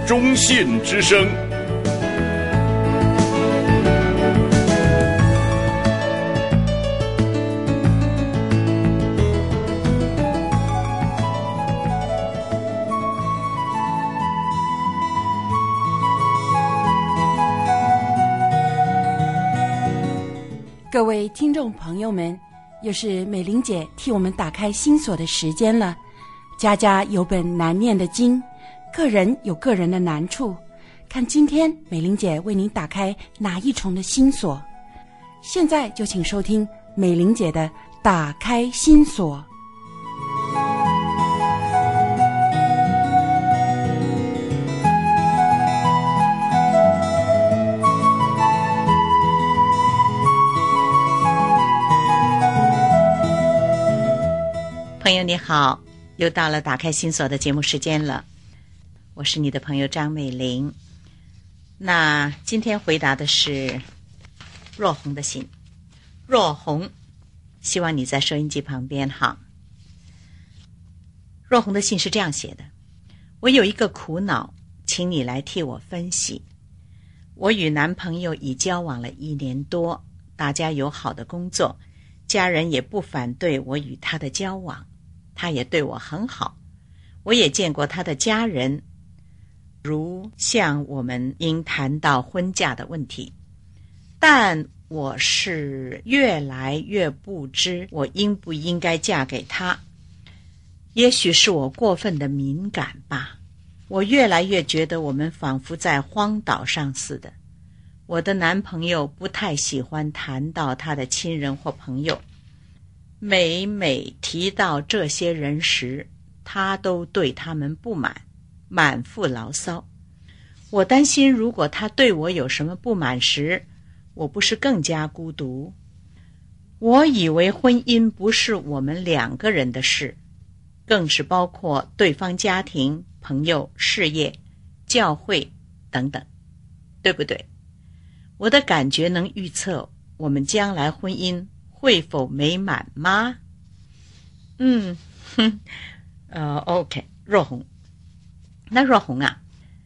中信之声。 各位听众朋友们，又是美玲姐替我们打开心锁的时间了。家家有本难念的经，个人有个人的难处，看今天美玲姐为您打开哪一重的心锁。现在就请收听美玲姐的打开心锁。 朋友你好，又到了打开心锁的节目时间了，我是你的朋友张美玲。那今天回答的是若红的信。若红，希望你在收音机旁边哈。若红的信是这样写的：我有一个苦恼，请你来替我分析。我与男朋友已交往了1年多，大家有好的工作，家人也不反对我与他的交往，他也对我很好，我也见过他的家人，如像我们应谈到婚嫁的问题，但我是越来越不知我应不应该嫁给他。也许是我过分的敏感吧，我越来越觉得我们仿佛在荒岛上似的。我的男朋友不太喜欢谈到他的亲人或朋友，每每提到这些人时，他都对他们不满，满腹牢骚。我担心如果他对我有什么不满时，我不是更加孤独？我以为婚姻不是我们2个人的事，更是包括对方家庭、朋友、事业、教会等等，对不对？我的感觉能预测我们将来婚姻会否美满吗？OK， 若红。那若红啊，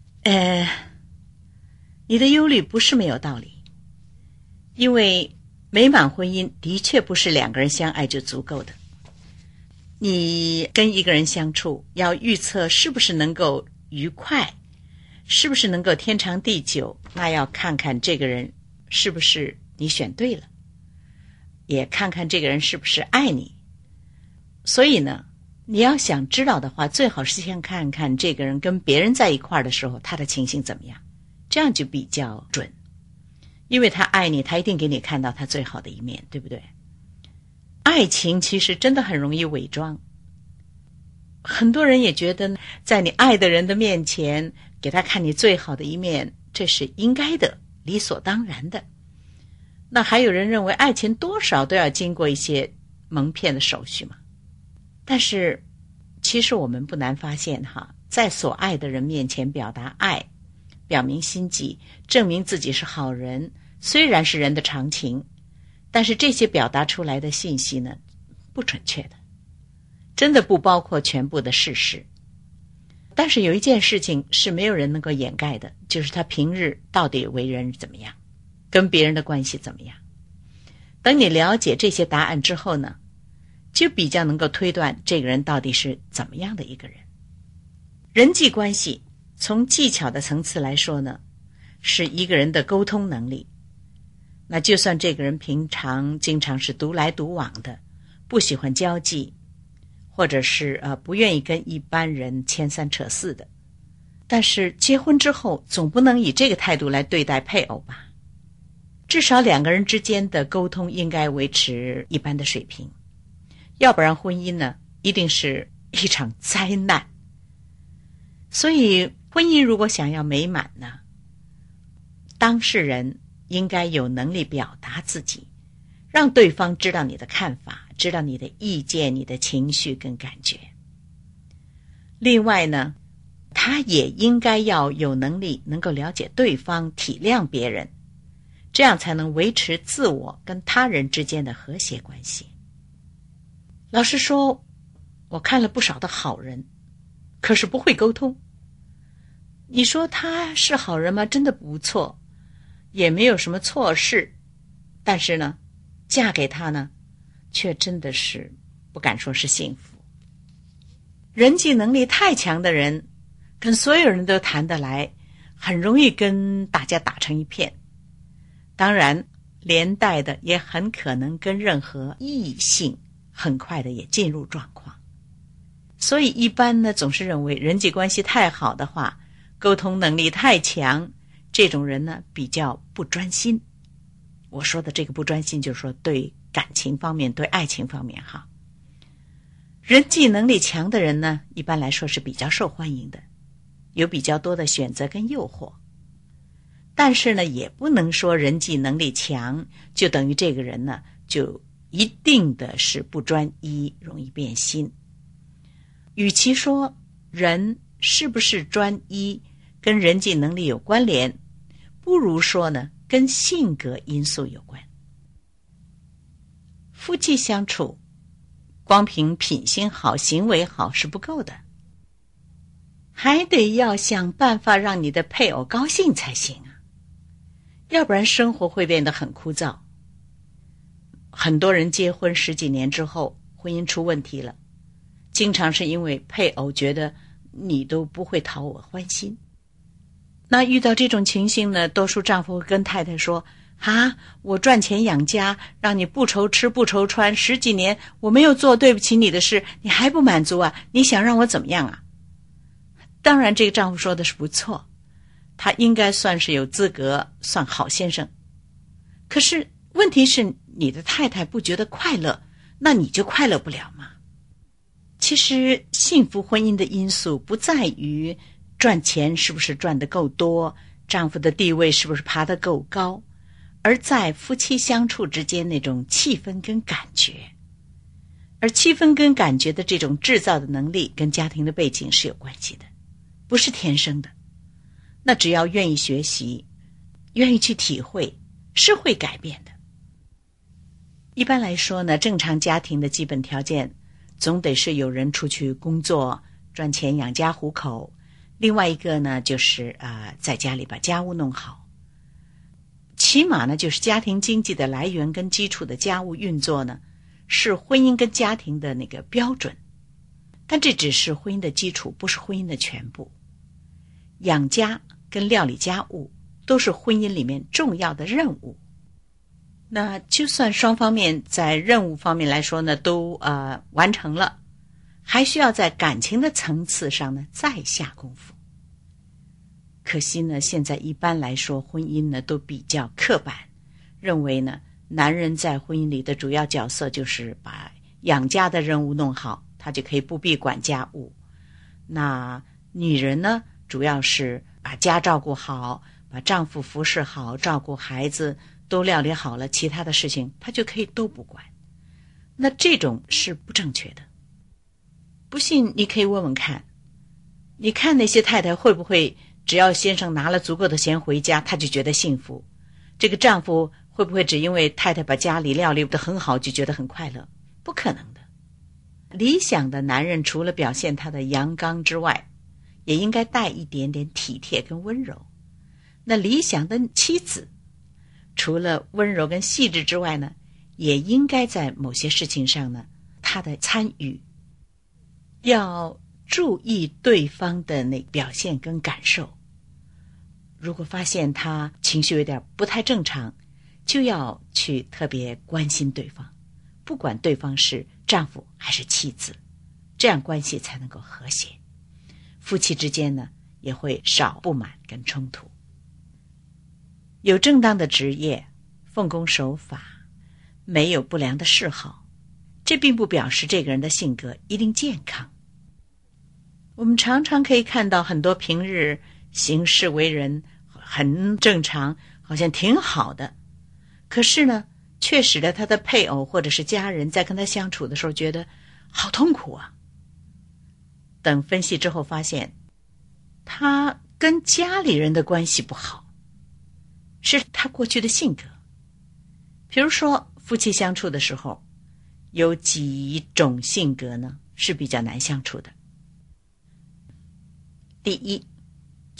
你的忧虑不是没有道理，因为美满婚姻的确不是2个人相爱就足够的。你跟一个人相处，要预测是不是能够愉快，是不是能够天长地久，那要看看这个人是不是你选对了，也看看这个人是不是爱你。所以呢，你要想知道的话，最好是先看看这个人跟别人在一块儿的时候，他的情形怎么样，这样就比较准。因为他爱你，他一定给你看到他最好的一面，对不对？爱情其实真的很容易伪装，很多人也觉得在你爱的人的面前给他看你最好的一面，这是应该的，理所当然的。那还有人认为爱情多少都要经过一些蒙骗的手续嘛。但是其实我们不难发现哈，在所爱的人面前表达爱，表明心迹，证明自己是好人，虽然是人的常情，但是这些表达出来的信息呢，不准确的，真的不包括全部的事实。但是有一件事情是没有人能够掩盖的，就是他平日到底为人怎么样，跟别人的关系怎么样。等你了解这些答案之后呢，就比较能够推断这个人到底是怎么样的一个人。人际关系从技巧的层次来说呢，是一个人的沟通能力。那就算这个人平常经常是独来独往的，不喜欢交际，或者是不愿意跟一般人牵三扯四的，但是结婚之后总不能以这个态度来对待配偶吧？至少2个人之间的沟通应该维持一般的水平，要不然婚姻呢，一定是一场灾难。所以婚姻如果想要美满呢，当事人应该有能力表达自己，让对方知道你的看法，知道你的意见，你的情绪跟感觉。另外呢，他也应该要有能力能够了解对方，体谅别人，这样才能维持自我跟他人之间的和谐关系。老实说，我看了不少的好人，可是不会沟通。 你说他是好人吗？真的不错，也没有什么错事，但是呢，嫁给他呢，却真的是不敢说是幸福。人际能力太强的人，跟所有人都谈得来，很容易跟大家打成一片。当然，连带的也很可能跟任何异性很快的也进入状况。所以一般呢，总是认为人际关系太好的话，沟通能力太强，这种人呢比较不专心。我说的这个不专心，就是说对感情方面，对爱情方面哈。人际能力强的人呢，一般来说是比较受欢迎的，有比较多的选择跟诱惑。但是呢，也不能说人际能力强就等于这个人呢就一定的是不专一，容易变心。与其说人是不是专一跟人际能力有关联，不如说呢跟性格因素有关。夫妻相处，光凭品行好、行为好是不够的，还得要想办法让你的配偶高兴才行啊，要不然生活会变得很枯燥。很多人结婚10几年之后，婚姻出问题了，经常是因为配偶觉得你都不会讨我欢心。那遇到这种情形呢，多数丈夫会跟太太说，我赚钱养家，让你不愁吃不愁穿10几年，我没有做对不起你的事，你还不满足啊？你想让我怎么样啊？当然这个丈夫说的是不错，他应该算是有资格算好先生。可是问题是你的太太不觉得快乐，那你就快乐不了吗？其实幸福婚姻的因素不在于赚钱是不是赚得够多，丈夫的地位是不是爬得够高，而在夫妻相处之间那种气氛跟感觉。而气氛跟感觉的这种制造的能力跟家庭的背景是有关系的，不是天生的。那只要愿意学习，愿意去体会，是会改变的。一般来说呢，正常家庭的基本条件总得是有人出去工作赚钱养家糊口，另外一个呢就是在家里把家务弄好。起码呢就是家庭经济的来源跟基础的家务运作呢是婚姻跟家庭的那个标准，但这只是婚姻的基础，不是婚姻的全部。养家跟料理家务都是婚姻里面重要的任务。那就算双方面在任务方面来说呢都完成了，还需要在感情的层次上呢再下功夫。可惜呢现在一般来说婚姻呢都比较刻板，认为呢男人在婚姻里的主要角色就是把养家的任务弄好，他就可以不必管家务。那女人呢主要是把家照顾好，把丈夫服侍好，照顾孩子都料理好了，其他的事情她就可以都不管。那这种是不正确的。不信你可以问问看，你看那些太太会不会只要先生拿了足够的钱回家，他就觉得幸福？这个丈夫会不会只因为太太把家里料理得很好就觉得很快乐？不可能的。理想的男人除了表现他的阳刚之外，也应该带一点点体贴跟温柔。那理想的妻子除了温柔跟细致之外呢，也应该在某些事情上呢他的参与，要注意对方的那表现跟感受。如果发现他情绪有点不太正常，就要去特别关心对方，不管对方是丈夫还是妻子，这样关系才能够和谐，夫妻之间呢也会少不满跟冲突。有正当的职业，奉公守法，没有不良的嗜好，这并不表示这个人的性格一定健康。我们常常可以看到很多平日行事为人很正常，好像挺好的，可是呢却使得他的配偶或者是家人在跟他相处的时候觉得好痛苦啊。等分析之后发现，他跟家里人的关系不好，是他过去的性格。比如说夫妻相处的时候，有几种性格呢是比较难相处的。第一，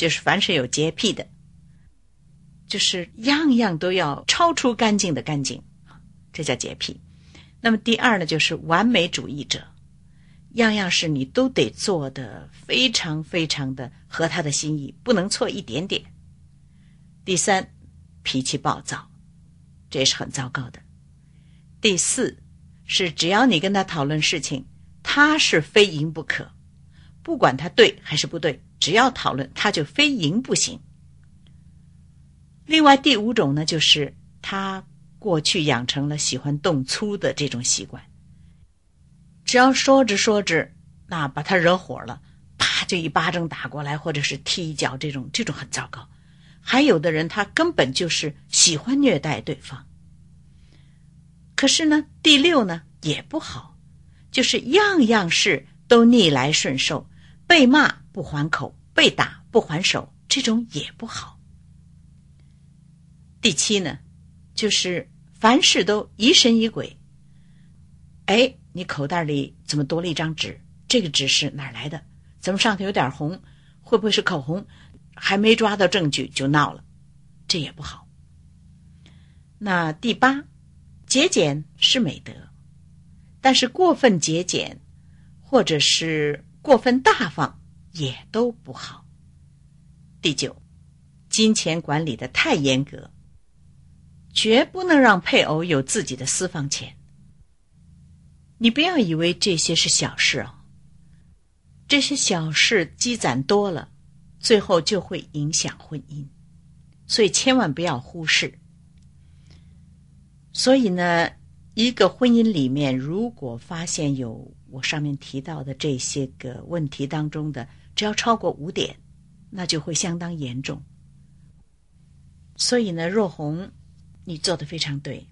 就是凡是有洁癖的，就是样样都要超出干净的干净，这叫洁癖。那么第二呢，就是完美主义者，样样事你都得做得非常非常的合他的心意，不能错一点点。第三，脾气暴躁，这也是很糟糕的。第四，是只要你跟他讨论事情，他是非赢不可，不管他对还是不对，只要讨论他就非赢不行。另外第五种呢，就是他过去养成了喜欢动粗的这种习惯，只要说着那把他惹火了，啪就一巴掌打过来，或者是踢一脚，这种很糟糕。还有的人他根本就是喜欢虐待对方。可是呢，第六呢也不好，就是样样事都逆来顺受，被骂不还口，被打不还手，这种也不好。第七呢，就是凡事都疑神疑鬼。哎，你口袋里怎么多了一张纸？这个纸是哪儿来的？怎么上头有点红？会不会是口红？还没抓到证据就闹了，这也不好。那第八，节俭是美德，但是过分节俭或者是过分大方也都不好。第九，金钱管理的太严格，绝不能让配偶有自己的私房钱。你不要以为这些是小事哦，这些小事积攒多了，最后就会影响婚姻，所以千万不要忽视。所以呢，一个婚姻里面如果发现有我上面提到的这些个问题当中的只要超过5点，那就会相当严重。所以呢，若红你做得非常对，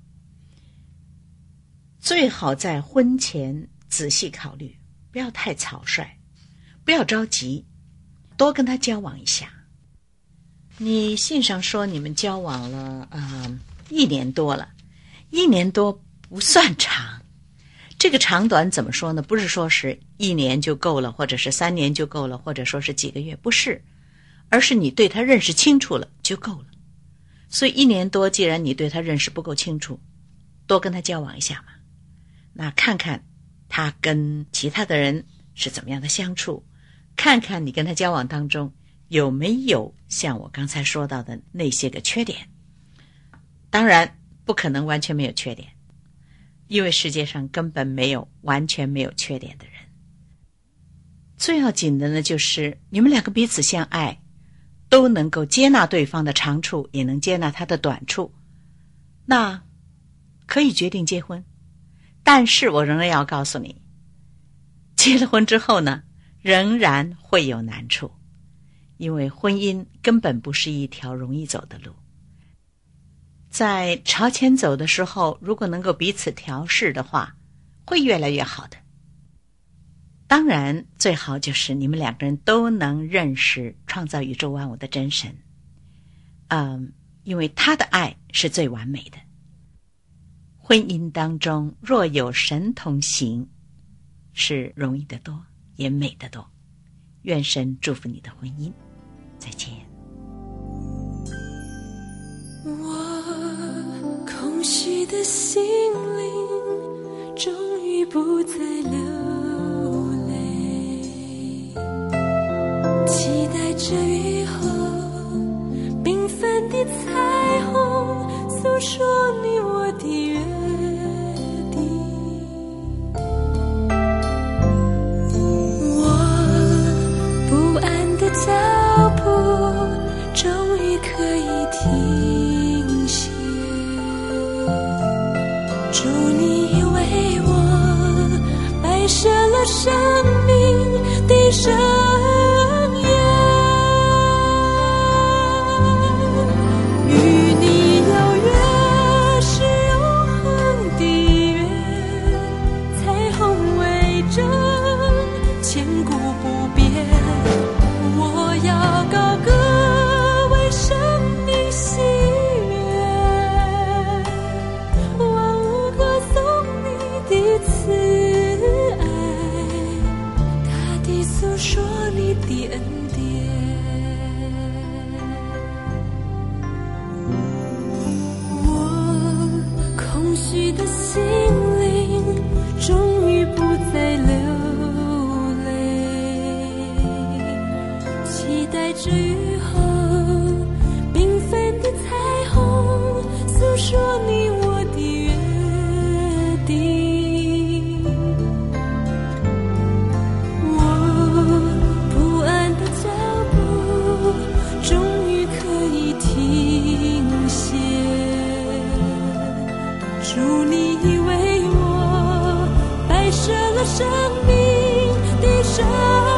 最好在婚前仔细考虑，不要太草率，不要着急，多跟他交往一下。你信上说你们交往了1年多了，1年多不算长。这个长短怎么说呢？不是说是1年就够了，或者是3年就够了，或者说是几个月，不是，而是你对他认识清楚了就够了。所以1年多，既然你对他认识不够清楚，多跟他交往一下嘛。那看看他跟其他的人是怎么样的相处，看看你跟他交往当中有没有像我刚才说到的那些个缺点。当然不可能完全没有缺点，因为世界上根本没有完全没有缺点的人。最要紧的呢，就是你们两个彼此相爱，都能够接纳对方的长处，也能接纳他的短处，那可以决定结婚。但是我仍然要告诉你，结了婚之后呢，仍然会有难处，因为婚姻根本不是一条容易走的路。在朝前走的时候，如果能够彼此调试的话，会越来越好的。当然最好就是你们两个人都能认识创造宇宙万物的真神，因为他的爱是最完美的。婚姻当中若有神同行，是容易得多，也美得多。愿神祝福你的婚姻。再见。 我空虚的心灵终于不再流泪，期待着雨后缤纷的彩虹，诉说你我的约定。我不安的脚步终于可以停歇，主你为我摆设了生命的盛宴，与你有约是永恒的约，彩虹为证，千古不变。我要高歌为生命喜悦，万物歌颂你的慈爱， 生命的生